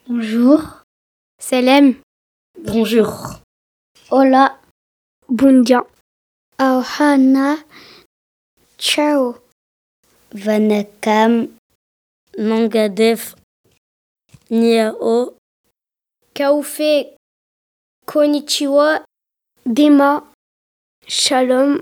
Bonjour. Selem. Bonjour. Hola. Bundia. Ohana. Ciao. Vanakam. Nangadef. Niao. Kaufe. Konnichiwa. Dema. Shalom.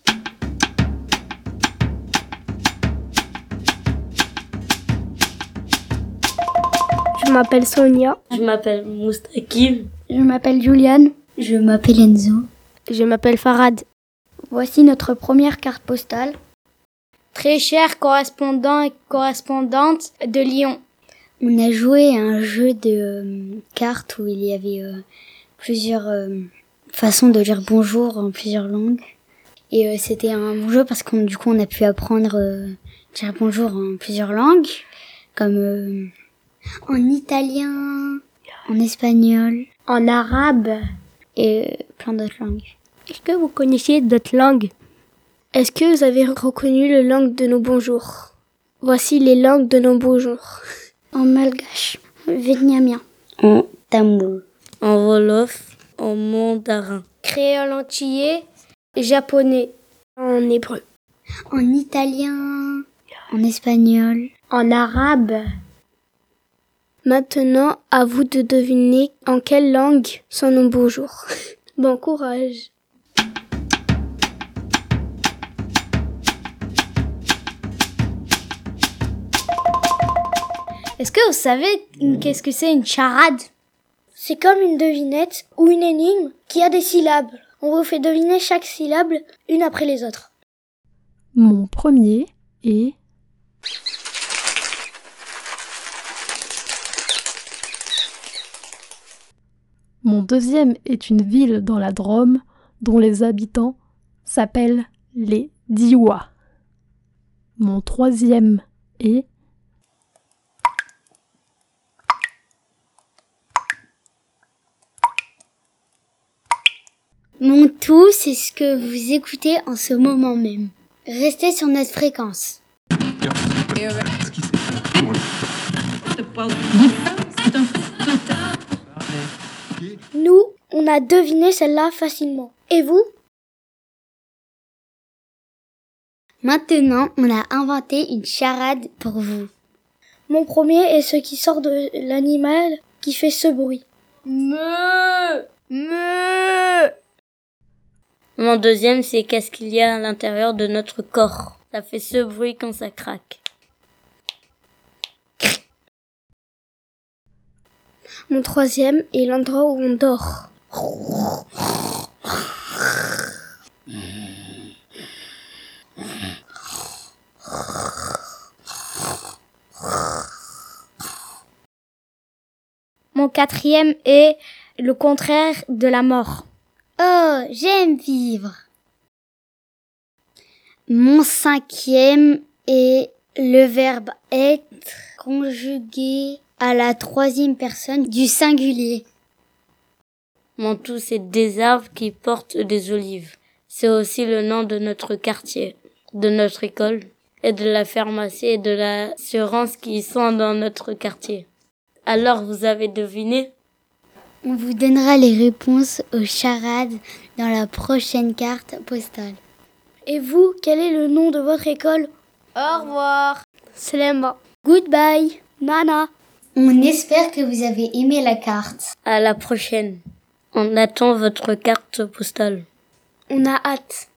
Je m'appelle Sonia. Je m'appelle Moustaqim. Je m'appelle Juliane. Je m'appelle Enzo. Je m'appelle Farad. Voici notre première carte postale. Très chers correspondants et correspondantes de Lyon. On a joué à un jeu de cartes où il y avait plusieurs façons de dire bonjour en plusieurs langues. Et c'était un bon jeu parce qu'on a pu apprendre dire bonjour en plusieurs langues, comme en italien, en espagnol, en arabe et plein d'autres langues. Est-ce que vous connaissiez d'autres langues? Est-ce que vous avez reconnu les langues de nos bonjours? Voici les langues de nos bonjours. En malgache, vietnamien, En tamoul, en wolof, en mandarin, créole antillais, japonais, en hébreu, en italien, en espagnol, en arabe. Maintenant, à vous de deviner en quelle langue sont nos bonjours. Bon courage. Est-ce que vous savez qu'est-ce que c'est une charade? C'est comme une devinette ou une énigme qui a des syllabes. On vous fait deviner chaque syllabe une après les autres. Mon premier est... Mon deuxième est une ville dans la Drôme dont les habitants s'appellent les Diois. Mon troisième est... Mon tout, c'est ce que vous écoutez en ce moment même. Restez sur notre fréquence. Nous, on a deviné celle-là facilement. Et vous? Maintenant, on a inventé une charade pour vous. Mon premier est ce qui sort de l'animal qui fait ce bruit. Meuh! Meuh! Mon deuxième, c'est qu'est-ce qu'il y a à l'intérieur de notre corps. Ça fait ce bruit quand ça craque. Mon troisième est l'endroit où on dort. Mon quatrième est le contraire de la mort. Oh, j'aime vivre. Mon cinquième est le verbe être conjugué à la troisième personne du singulier. Mon tout, c'est des arbres qui portent des olives. C'est aussi le nom de notre quartier, de notre école, et de la pharmacie et de l'assurance qui sont dans notre quartier. Alors, vous avez deviné? On vous donnera les réponses aux charades dans la prochaine carte postale. Et vous, quel est le nom de votre école? Au revoir. Selema. Goodbye. Nana. On espère que vous avez aimé la carte. À la prochaine. On attend votre carte postale. On a hâte.